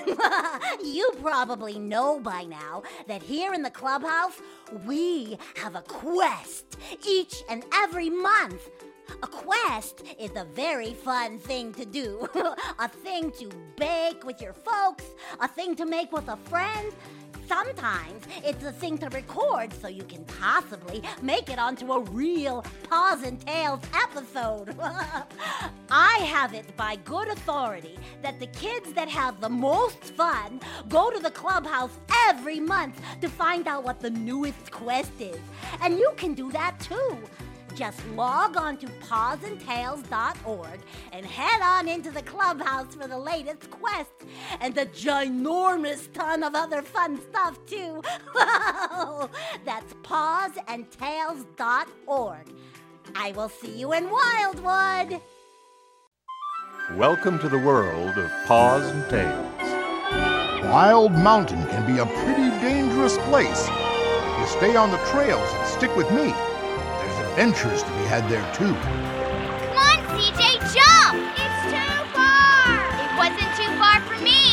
You probably know by now that here in the clubhouse, we have a quest each and every month. A quest is a very fun thing to do. A thing to bake with your folks, a thing to make with a friend. Sometimes it's a thing to record so you can possibly make it onto a real Paws and Tails episode. I have it by good authority that the kids that have the most fun go to the clubhouse every month to find out what the newest quest is. And you can do that too. Just log on to pawsandtails.org and head on into the clubhouse for the latest quest and a ginormous ton of other fun stuff too. That's pawsandtails.org. I will see you in Wildwood. Welcome to the world of Paws and Tails. Wild Mountain can be a pretty dangerous place. If you stay on the trails and stick with me, adventures to be had there, too. Come on, CJ, jump! It's too far! It wasn't too far for me!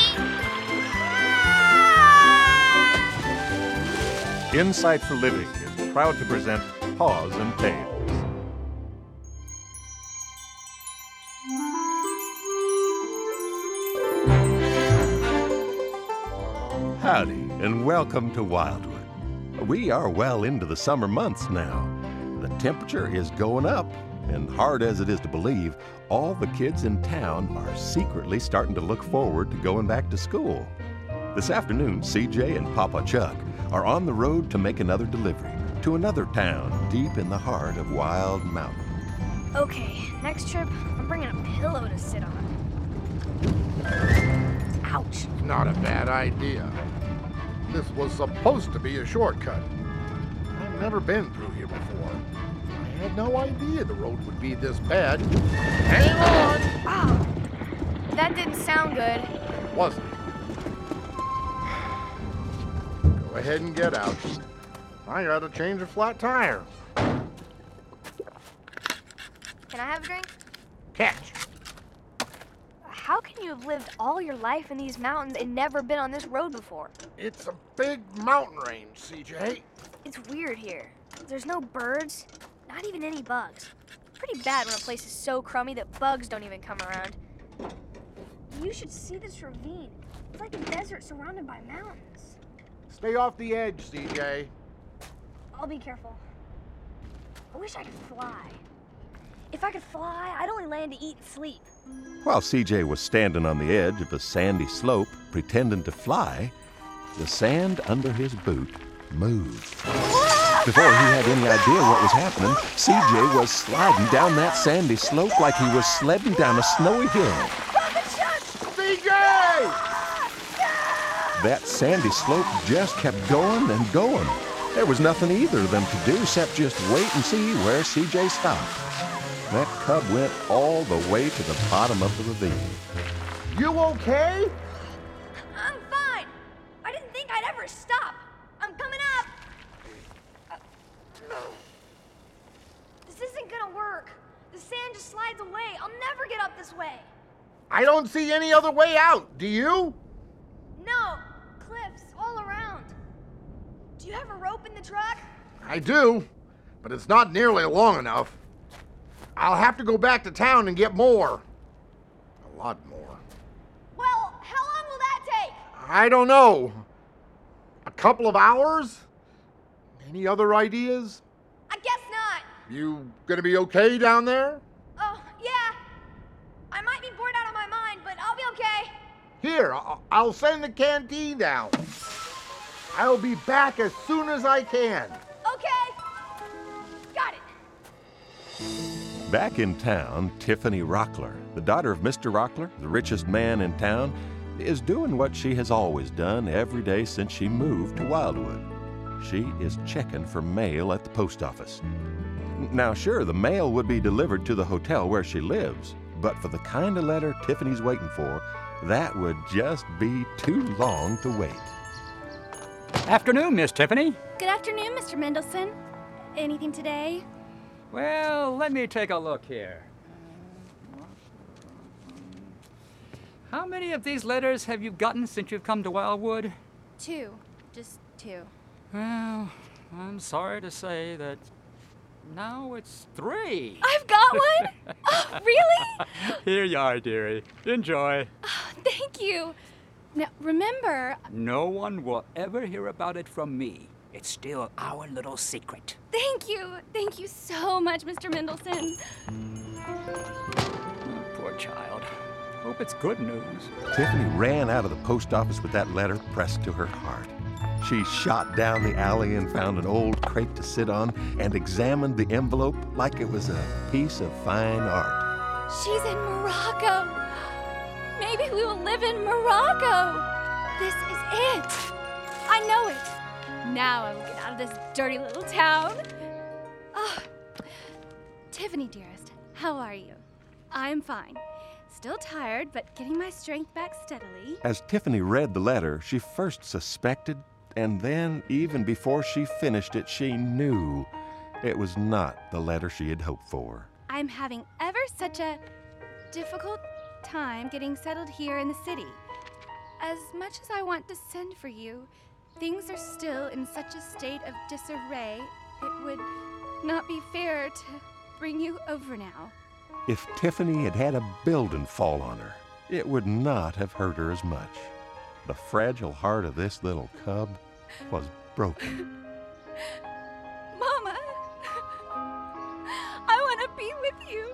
Ah! Insight for Living is proud to present Paws and Tails. Howdy, and welcome to Wildwood. We are well into the summer months now. The temperature is going up, and hard as it is to believe, all the kids in town are secretly starting to look forward to going back to school. This afternoon, CJ and Papa Chuck are on the road to make another delivery to another town deep in the heart of Wild Mountain. Okay, next trip, I'm bringing a pillow to sit on. Ouch. Not a bad idea. This was supposed to be a shortcut. I've never been through here before. I had no idea the road would be this bad. Hang on! Wow, that didn't sound good. Wasn't. Go ahead and get out. I gotta change a flat tire. Can I have a drink? Catch. How can you have lived all your life in these mountains and never been on this road before? It's a big mountain range, CJ. It's weird here. There's no birds, not even any bugs. Pretty bad when a place is so crummy that bugs don't even come around. You should see this ravine. It's like a desert surrounded by mountains. Stay off the edge, CJ. I'll be careful. I wish I could fly. If I could fly, I'd only land to eat and sleep. While CJ was standing on the edge of a sandy slope, pretending to fly, the sand under his boot moved. Before he had any idea what was happening, CJ was sliding down that sandy slope like he was sledding down a snowy hill. CJ! That sandy slope just kept going and going. There was nothing either of them to do except just wait and see where CJ stopped. That cub went all the way to the bottom of the ravine. You okay? I'm fine. I didn't think I'd ever stop. I'm coming up. This isn't gonna work. The sand just slides away. I'll never get up this way. I don't see any other way out. Do you? No, cliffs all around. Do you have a rope in the truck? I do, but it's not nearly long enough. I'll have to go back to town and get more. A lot more. Well, how long will that take? I don't know. A couple of hours? Any other ideas? I guess not. You gonna be okay down there? Oh, yeah. I might be bored out of my mind, but I'll be okay. Here, I'll send the canteen down. I'll be back as soon as I can. Okay. Got it. Back in town, Tiffany Rockler, the daughter of Mr. Rockler, the richest man in town, is doing what she has always done every day since she moved to Wildwood. She is checking for mail at the post office. Now, sure, the mail would be delivered to the hotel where she lives, but for the kind of letter Tiffany's waiting for, that would just be too long to wait. Afternoon, Miss Tiffany. Good afternoon, Mr. Mendelson. Anything today? Well, let me take a look here. How many of these letters have you gotten since you've come to Wildwood? 2. Just 2. Well, I'm sorry to say that now it's 3. I've got one? Oh, really? Here you are, dearie. Enjoy. Oh, thank you. Now, remember... No one will ever hear about it from me. It's still our little secret. Thank you. Thank you so much, Mr. Mendelson. Oh, poor child. Hope it's good news. Tiffany ran out of the post office with that letter pressed to her heart. She shot down the alley and found an old crate to sit on and examined the envelope like it was a piece of fine art. She's in Morocco. Maybe we will live in Morocco. This is it. I know it. Now I will get out of this dirty little town. Oh. Tiffany, dearest, how are you? I'm fine. Still tired, but getting my strength back steadily. As Tiffany read the letter, she first suspected, and then, even before she finished it, she knew it was not the letter she had hoped for. I'm having ever such a difficult time getting settled here in the city. As much as I want to send for you, things are still in such a state of disarray, it would not be fair to bring you over now. If Tiffany had had a building fall on her, it would not have hurt her as much. The fragile heart of this little cub was broken. Mama, I want to be with you.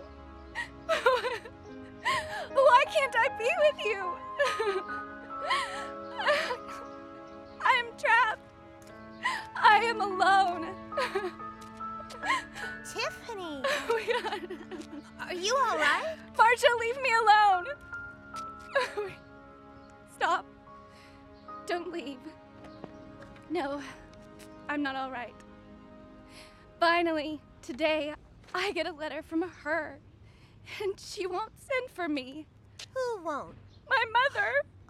Why can't I be with you? I am trapped. I am alone. Tiffany, Oh my God. are you all right? Marsha, leave me alone. Stop. Don't leave. No, I'm not all right. Finally, today, I get a letter from her, and she won't send for me. Who won't? My mother.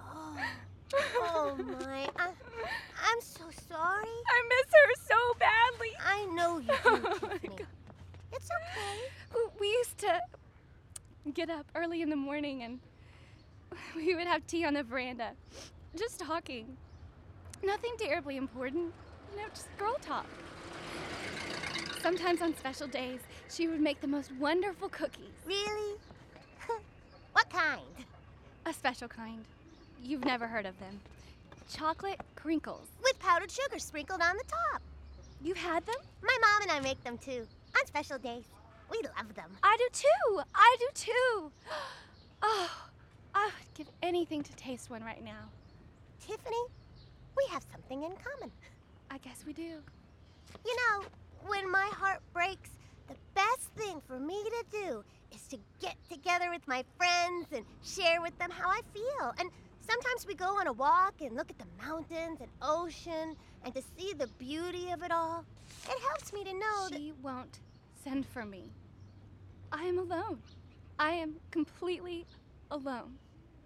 Oh my, I'm so sorry. I miss her so badly. I know you do, Tiffany. It's okay. We used to get up early in the morning and we would have tea on the veranda, just talking. Nothing terribly important, just girl talk. Sometimes on special days, she would make the most wonderful cookies. Really? What kind? A special kind. You've never heard of them. Chocolate crinkles. With powdered sugar sprinkled on the top. You've had them? My mom and I make them too, on special days. We love them. I do too. I do too. Oh, I would give anything to taste one right now. Tiffany, we have something in common. I guess we do. You know, when my heart breaks, the best thing for me to do is to get together with my friends and share with them how I feel. And sometimes we go on a walk and look at the mountains and ocean and to see the beauty of it all. It helps me to know that... She won't send for me. I am alone. I am completely alone.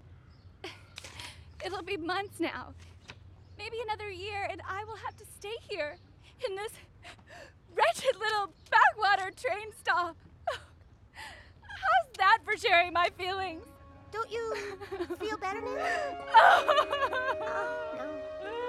It'll be months now. Maybe another year, and I will have to stay here in this wretched little backwater train stop. How's that for sharing my feelings? Don't you feel better now? Oh, No.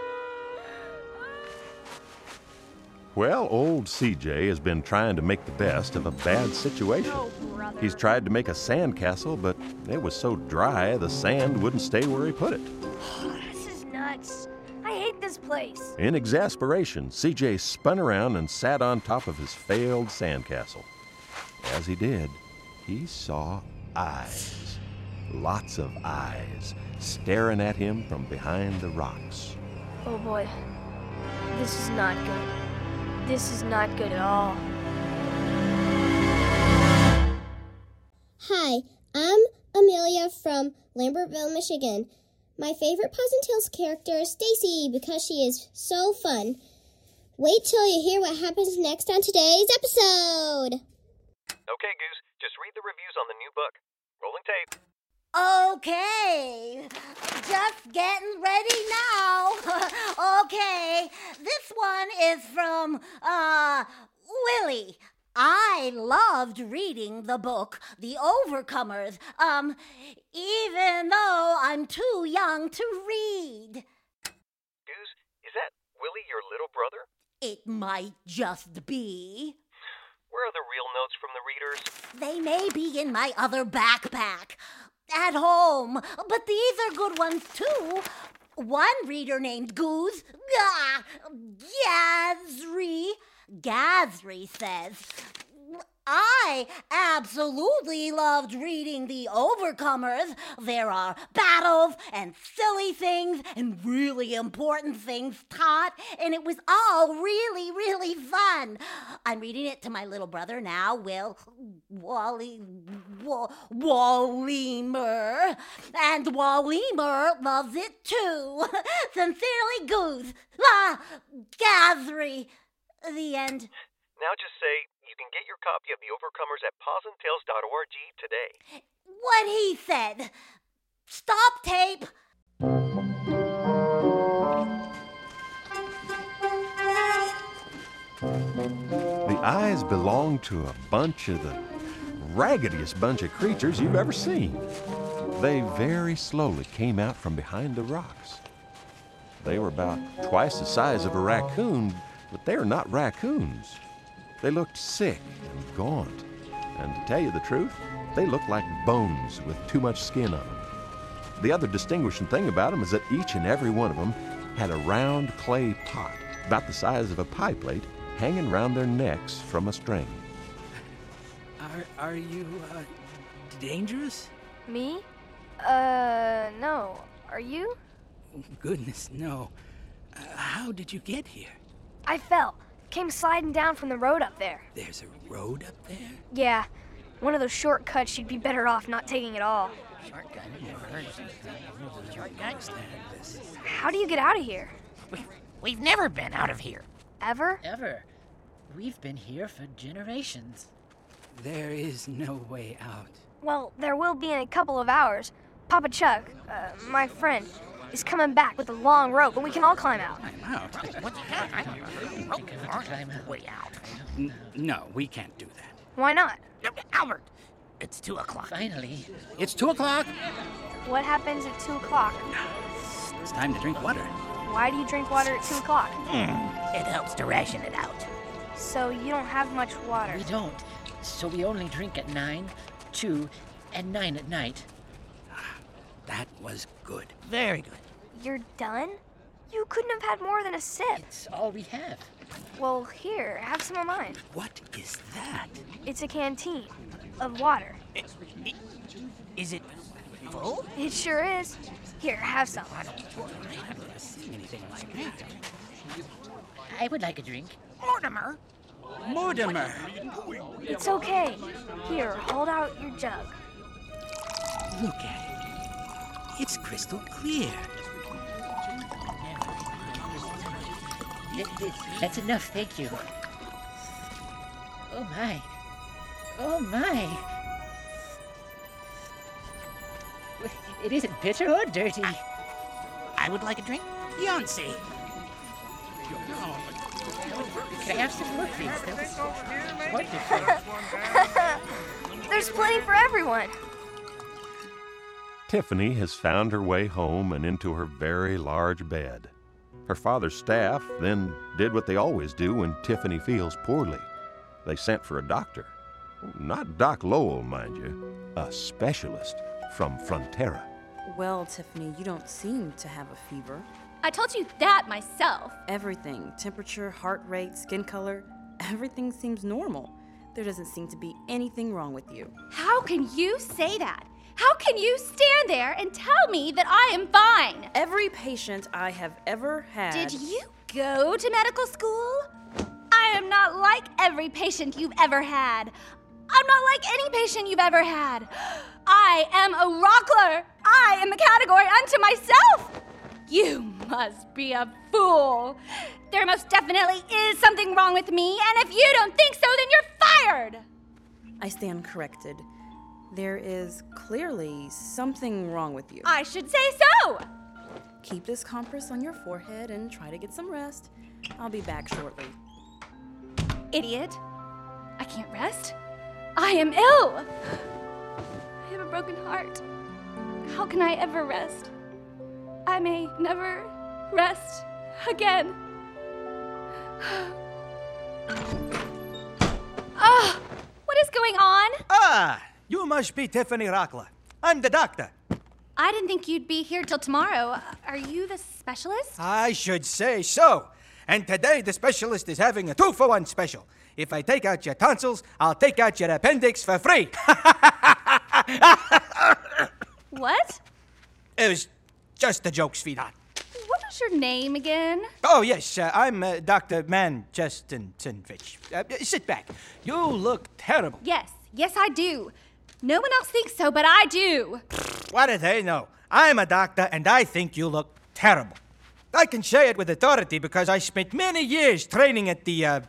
Well, old CJ has been trying to make the best of a bad situation. He's tried to make a sandcastle, but it was so dry the sand wouldn't stay where he put it. This is nuts. I hate this place. In exasperation, CJ spun around and sat on top of his failed sandcastle. As he did, he saw eyes. Lots of eyes staring at him from behind the rocks. Oh boy. This is not good. This is not good at all. Hi, I'm Amelia from Lambertville, Michigan. My favorite Paws and Tales character is Stacy because she is so fun. Wait till you hear what happens next on today's episode. Okay, Goose, just read the reviews on the new book. Rolling tape. Okay, just getting ready now. Okay, this one is from, Willie. I loved reading the book, The Overcomers, even though I'm too young to read. Goose, is that Willie your little brother? It might just be. Where are the real notes from the readers? They may be in my other backpack. At home. But these are good ones, too. One reader named Goose, Gazri says, I absolutely loved reading The Overcomers. There are battles and silly things and really important things taught, and it was all really, really fun. I'm reading it to my little brother now, Wallimer. And Wallimer loves it too. Sincerely, Goose. Gazri. The end. Now just say, you can get your copy of The Overcomers at pawsandtails.org today. What he said. Stop tape. The eyes belong to a bunch of the raggediest bunch of creatures you've ever seen. They very slowly came out from behind the rocks. They were about twice the size of a raccoon, but they are not raccoons. They looked sick and gaunt, and to tell you the truth, they looked like bones with too much skin on them. The other distinguishing thing about them is that each and every one of them had a round clay pot, about the size of a pie plate, hanging round their necks from a string. Are you, dangerous? Me? No. Are you? Goodness, no. How did you get here? I fell. Came sliding down from the road up there. There's a road up there? Yeah. One of those shortcuts, you'd be better off not taking it all. Shortcut? How do you get out of here? We've never been out of here. Ever? Ever. We've been here for generations. There is no way out. Well, there will be in a couple of hours. Papa Chuck, my friend, is coming back with a long rope, and we can all climb out. Climb out? Way out. No, we can't do that. Why not? Albert, it's 2 o'clock. Finally. It's 2 o'clock. What happens at 2 o'clock? It's time to drink water. Why do you drink water at 2 o'clock? It helps to ration it out. So you don't have much water. We don't. So we only drink at 9, 2, and 9 at night. That was good. Very good. You're done? You couldn't have had more than a sip. It's all we have. Well, here, have some of mine. What is that? It's a canteen of water. Is it full? It sure is. Here, have some. I've never seen anything like that. I would like a drink. Mortimer! Mortimer! It's okay. Here, hold out your jug. Look at it. It's crystal clear. That's enough, thank you. Oh my. Oh my. It isn't bitter or dirty. I would like a drink. Yancey! Can I have some more, please? That was wonderful. There's plenty for everyone. Tiffany has found her way home and into her very large bed. Her father's staff then did what they always do when Tiffany feels poorly. They sent for a doctor. Not Doc Lowell, mind you, a specialist from Frontera. Well, Tiffany, you don't seem to have a fever. I told you that myself. Everything, temperature, heart rate, skin color, everything seems normal. There doesn't seem to be anything wrong with you. How can you say that? How can you stand there and tell me that I am fine? Every patient I have ever had... Did you go to medical school? I am not like every patient you've ever had. I'm not like any patient you've ever had. I am a rockler. I am a category unto myself. You must be a fool. There most definitely is something wrong with me, and if you don't think so, then you're fired. I stand corrected. There is clearly something wrong with you. I should say so. Keep this compress on your forehead and try to get some rest. I'll be back shortly. Idiot. I can't rest. I am ill. I have a broken heart. How can I ever rest? I may never rest again. What is going on? Ah, you must be Tiffany Rockler. I'm the doctor. I didn't think you'd be here till tomorrow. Are you the specialist? I should say so. And today the specialist is having a 2-for-1 special. If I take out your tonsils, I'll take out your appendix for free. What? It was just a joke, sweetheart. What was your name again? Oh, yes, I'm Dr. Manchestenvich. Sit back. You look terrible. Yes, I do. No one else thinks so, but I do. What do they know? I'm a doctor, and I think you look terrible. I can say it with authority because I spent many years training at the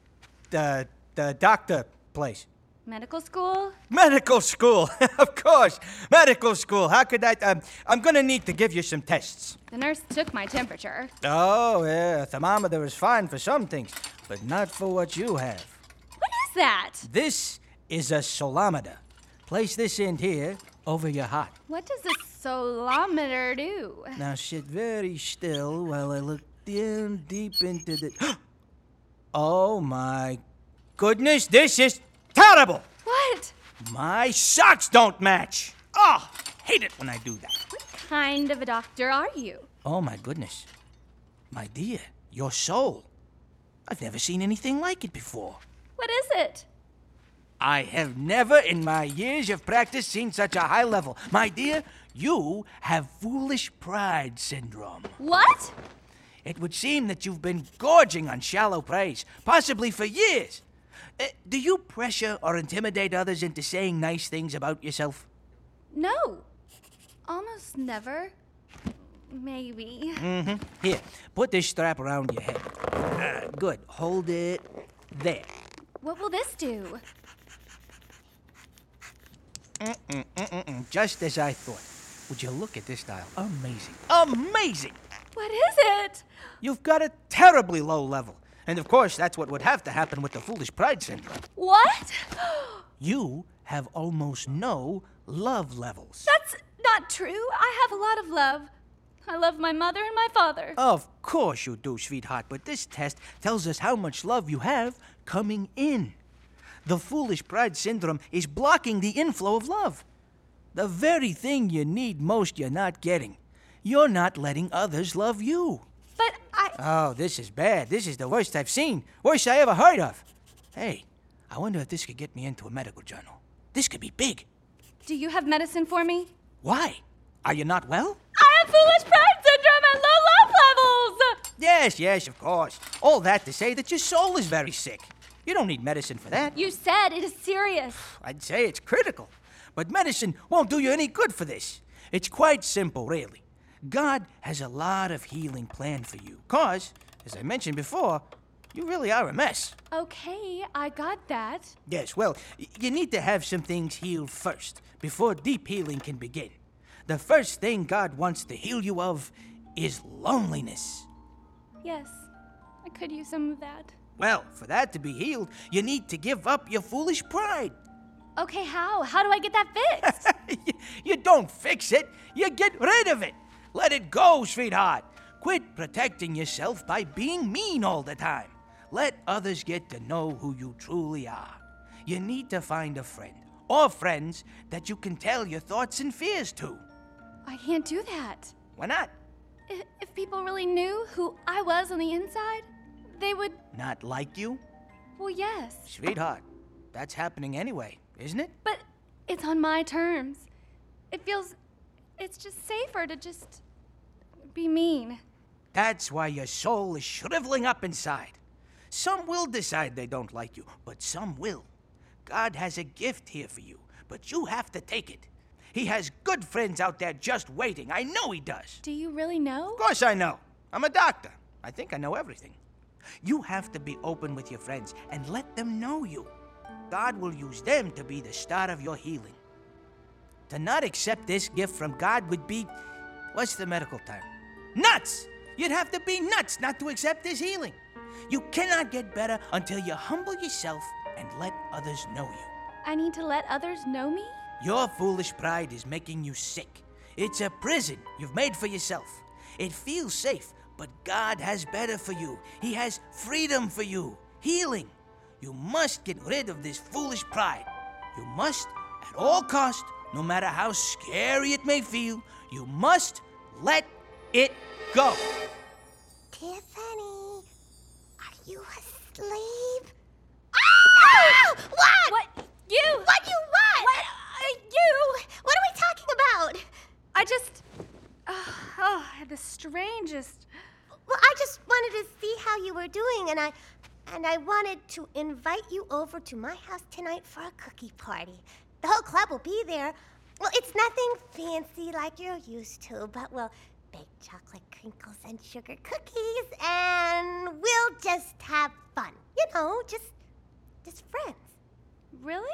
doctor place. Medical school? Medical school, of course. Medical school. How could I? I'm gonna need to give you some tests. The nurse took my temperature. Oh, yeah. A thermometer is fine for some things, but not for what you have. What is that? This is a solometer. Place this in here over your heart. What does a solometer do? Now sit very still while I look down deep into the... Oh, my goodness, this is terrible! What? My socks don't match! Oh, hate it when I do that. What kind of a doctor are you? Oh, my goodness. My dear, your soul. I've never seen anything like it before. What is it? I have never in my years of practice seen such a high level. My dear, you have foolish pride syndrome. What? It would seem that you've been gorging on shallow praise, possibly for years. Do you pressure or intimidate others into saying nice things about yourself? No. Almost never. Maybe. Mm-hmm. Here, put this strap around your head. Good. Hold it there. What will this do? Just as I thought. Would you look at this dial? Amazing. Amazing! What is it? You've got a terribly low level. And of course, that's what would have to happen with the foolish pride syndrome. What? You have almost no love levels. That's not true. I have a lot of love. I love my mother and my father. Of course you do, sweetheart, but this test tells us how much love you have coming in. The foolish pride syndrome is blocking the inflow of love. The very thing you need most you're not getting. You're not letting others love you. But Oh, this is bad. This is the worst I've seen. Worst I ever heard of. Hey, I wonder if this could get me into a medical journal. This could be big. Do you have medicine for me? Why? Are you not well? I have foolish pride syndrome and low love levels! Yes, of course. All that to say that your soul is very sick. You don't need medicine for that. You said it is serious. I'd say it's critical. But medicine won't do you any good for this. It's quite simple, really. God has a lot of healing planned for you. 'Cause, as I mentioned before, you really are a mess. Okay, I got that. Yes, well, you need to have some things healed first, before deep healing can begin. The first thing God wants to heal you of is loneliness. Yes, I could use some of that. Well, for that to be healed, you need to give up your foolish pride. Okay, how? How do I get that fixed? You don't fix it, you get rid of it. Let it go, sweetheart. Quit protecting yourself by being mean all the time. Let others get to know who you truly are. You need to find a friend or friends that you can tell your thoughts and fears to. I can't do that. Why not? If people really knew who I was on the inside, they would... Not like you? Well, yes. Sweetheart, that's happening anyway, isn't it? But it's on my terms. It feels... It's just safer to just... be mean. That's why your soul is shriveling up inside. Some will decide they don't like you, but some will. God has a gift here for you, but you have to take it. He has good friends out there just waiting. I know he does. Do you really know? Of course I know. I'm a doctor. I think I know everything. You have to be open with your friends and let them know you. God will use them to be the start of your healing. To not accept this gift from God would be, what's the medical term? Nuts! You'd have to be nuts not to accept this healing. You cannot get better until you humble yourself and let others know you. I need to let others know me? Your foolish pride is making you sick. It's a prison you've made for yourself. It feels safe, but God has better for you. He has freedom for you, healing. You must get rid of this foolish pride. You must, at all cost, no matter how scary it may feel, you must let it go. Tiffany, are you asleep? Ah! What? What? You? What you what? You? What are we talking about? I just... I had the strangest... Well, I just wanted to see how you were doing, and I wanted to invite you over to my house tonight for a cookie party. The whole club will be there. Well, it's nothing fancy like you're used to, but we'll bake chocolate crinkles and sugar cookies, and we'll just have fun. You know, just friends. Really?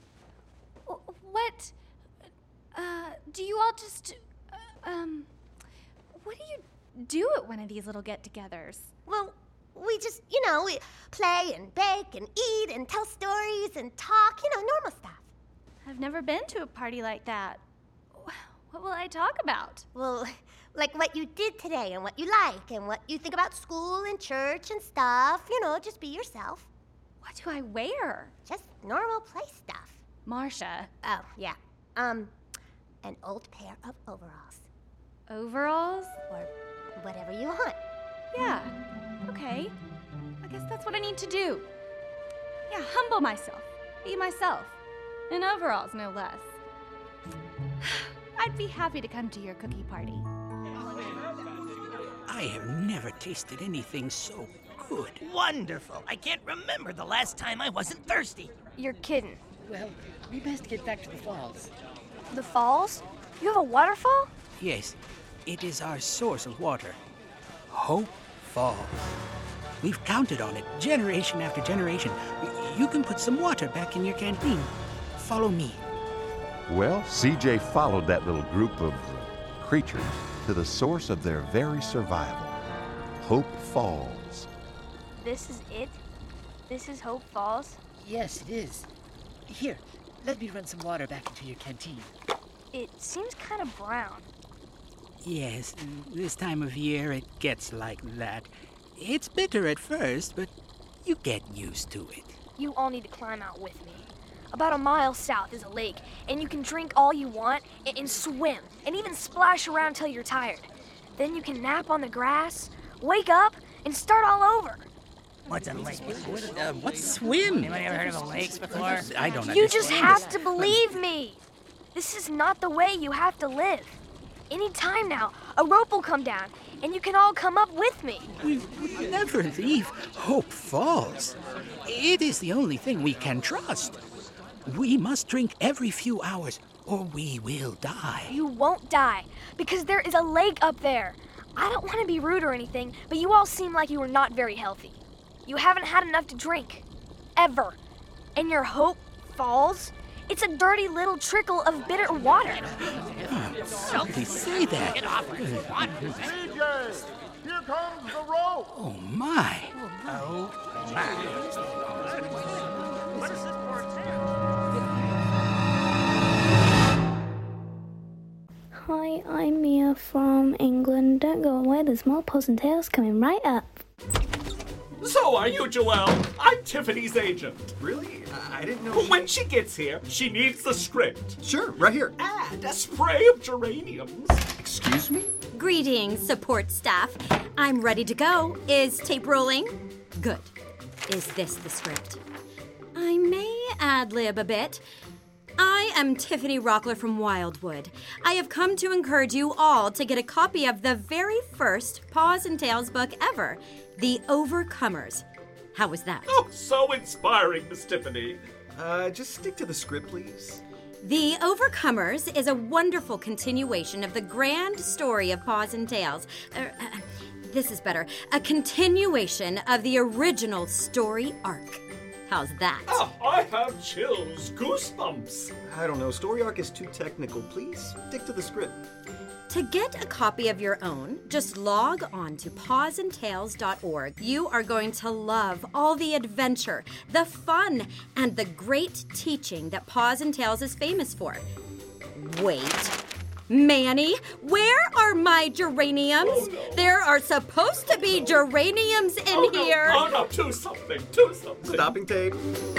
What? Do you all just... what do you do at one of these little get-togethers? Well, we just, we play and bake and eat and tell stories and talk, normal stuff. I've never been to a party like that. What will I talk about? Well, like what you did today and what you like and what you think about school and church and stuff. Just be yourself. What do I wear? Just normal play stuff. Marcia. Oh, yeah. An old pair of overalls. Overalls? Or whatever you want. Yeah, okay. I guess that's what I need to do. Yeah, humble myself. Be myself. In overalls, no less. I'd be happy to come to your cookie party. I have never tasted anything so good. Wonderful. I can't remember the last time I wasn't thirsty. You're kidding. Well, we best get back to the falls. The falls? You have a waterfall? Yes, it is our source of water. Hope Falls. We've counted on it generation after generation. You can put some water back in your canteen. Follow me. Well, CJ followed that little group of creatures to the source of their very survival, Hope Falls. This is it? This is Hope Falls? Yes, it is. Here, let me run some water back into your canteen. It seems kind of brown. Yes, this time of year it gets like that. It's bitter at first, but you get used to it. You all need to climb out with me. About a mile south is a lake, and you can drink all you want and swim, and even splash around till you're tired. Then you can nap on the grass, wake up, and start all over. What's a lake? What's swim? Anybody ever heard of a lake before? I don't You just have to believe me. This is not the way you have to live. Any time now, a rope will come down, and you can all come up with me. We would never leave Hope Falls. It is the only thing we can trust. We must drink every few hours, or we will die. You won't die, because there is a lake up there. I don't want to be rude or anything, but you all seem like you are not very healthy. You haven't had enough to drink. Ever. And your Hope Falls? It's a dirty little trickle of bitter water. Please say that. CJ, here comes the rope. Oh, my. Oh, my. What is this for? Hi, I'm Mia from England. Don't go away, there's more Paws and Tails coming right up. So are you, Joelle? I'm Tiffany's agent. Really? I didn't know. When she gets here, she needs the script. Sure, right here. And a spray of geraniums. Excuse me? Greetings, support staff. I'm ready to go. Is tape rolling? Good. Is this the script? I may ad-lib a bit. I am Tiffany Rockler from Wildwood. I have come to encourage you all to get a copy of the very first Paws and Tails book ever, The Overcomers. How was that? Oh, so inspiring, Miss Tiffany. Just stick to the script, please. The Overcomers is a wonderful continuation of the grand story of Paws and Tails. This is better. A continuation of the original story arc. How's that? Oh, I have chills, goosebumps. I don't know. Story arc is too technical. Please stick to the script. To get a copy of your own, just log on to pawsandtails.org. You are going to love all the adventure, the fun, and the great teaching that Paws and Tails is famous for. Wait, Manny, where are my geraniums? There are supposed to be geraniums in here. Oh, no, do something. Stopping tape.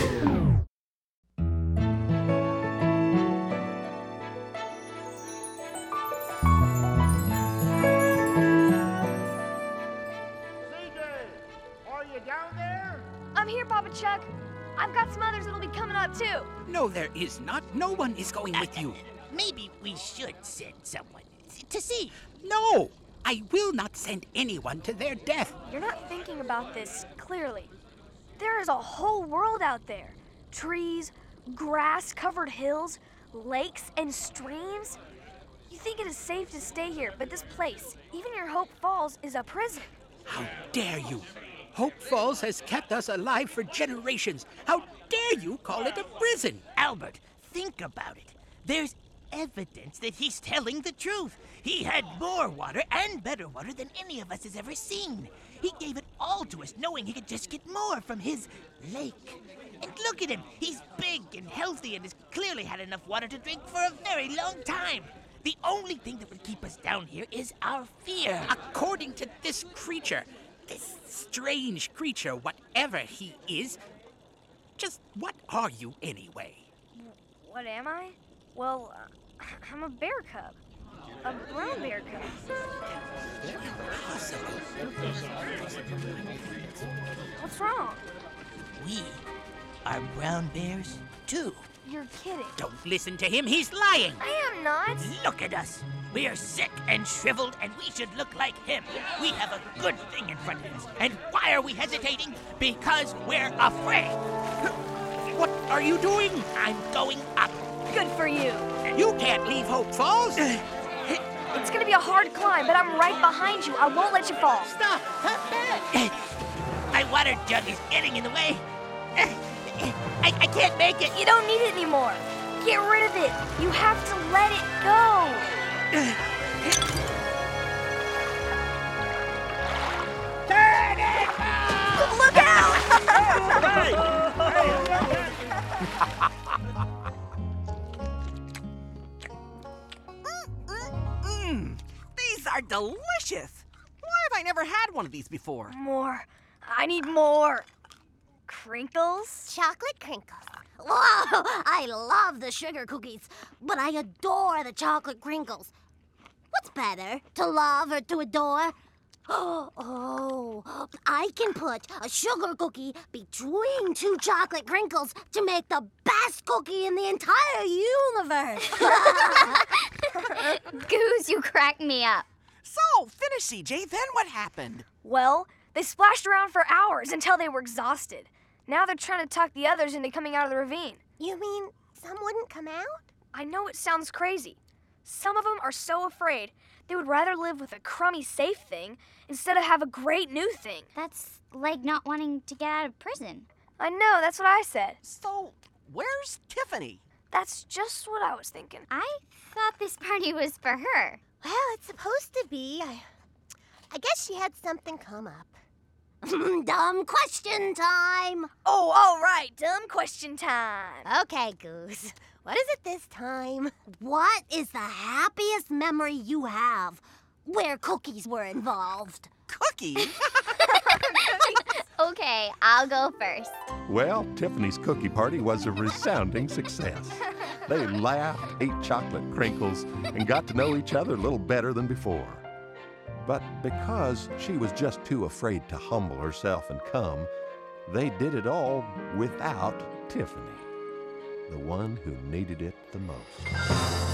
Are you down there? I'm here, Papa Chuck. I've got some others that'll be coming up too. No, there is not. No one is going with you. Maybe we should send someone to see. No! I will not send anyone to their death. You're not thinking about this clearly. There is a whole world out there. Trees, grass-covered hills, lakes, and streams. You think it is safe to stay here, but this place, even your Hope Falls, is a prison. How dare you? Hope Falls has kept us alive for generations. How dare you call it a prison? Albert, think about it. There's evidence that he's telling the truth. He had more water and better water than any of us has ever seen. He gave it all to us, knowing he could just get more from his lake. And look at him. He's big and healthy and has clearly had enough water to drink for a very long time. The only thing that would keep us down here is our fear. According to this creature, this strange creature, whatever he is, just what are you anyway? What am I? Well, I'm a bear cub. A brown bear cub. What's wrong? We are brown bears, too. You're kidding. Don't listen to him. He's lying. I am not. Look at us. We are sick and shriveled, and we should look like him. We have a good thing in front of us. And why are we hesitating? Because we're afraid. What are you doing? I'm going up. Good for you. You can't leave Hope Falls. It's gonna be a hard climb, but I'm right behind you. I won't let you fall. Stop. Come back. My water jug is getting in the way. I can't make it. You don't need it anymore. Get rid of it. You have to let it go. Turn it off! Look out! These are delicious. Why have I never had one of these before? More. I need more. Crinkles? Chocolate crinkles. Whoa, I love the sugar cookies, but I adore the chocolate crinkles. What's better, to love or to adore? Oh, I can put a sugar cookie between two chocolate crinkles to make the best cookie in the entire universe. Goose, you crack me up. So, finish, CJ. Then what happened? Well, they splashed around for hours until they were exhausted. Now they're trying to talk the others into coming out of the ravine. You mean some wouldn't come out? I know it sounds crazy. Some of them are so afraid they would rather live with a crummy safe thing instead of have a great new thing. That's like not wanting to get out of prison. I know, that's what I said. So, where's Tiffany? That's just what I was thinking. I thought this party was for her. Well, it's supposed to be. I guess she had something come up. Dumb question time. Oh, all right, dumb question time. Okay, Goose. What is it this time? What is the happiest memory you have where cookies were involved? Cookies? Okay, I'll go first. Well, Tiffany's cookie party was a resounding success. They laughed, ate chocolate crinkles, and got to know each other a little better than before. But because she was just too afraid to humble herself and come, they did it all without Tiffany, the one who needed it the most.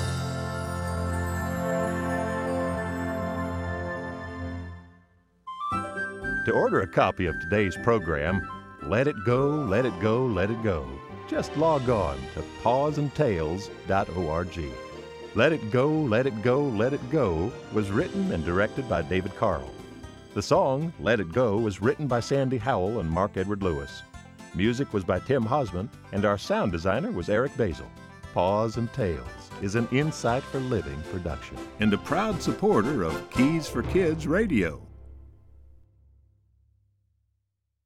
To order a copy of today's program, Let It Go, Let It Go, Let It Go, just log on to pawsandtails.org. Let It Go, Let It Go, Let It Go was written and directed by David Carl. The song, Let It Go, was written by Sandy Howell and Mark Edward Lewis. Music was by Tim Hosman, and our sound designer was Eric Basil. Paws and Tails is an Insight for Living production and a proud supporter of Keys for Kids Radio.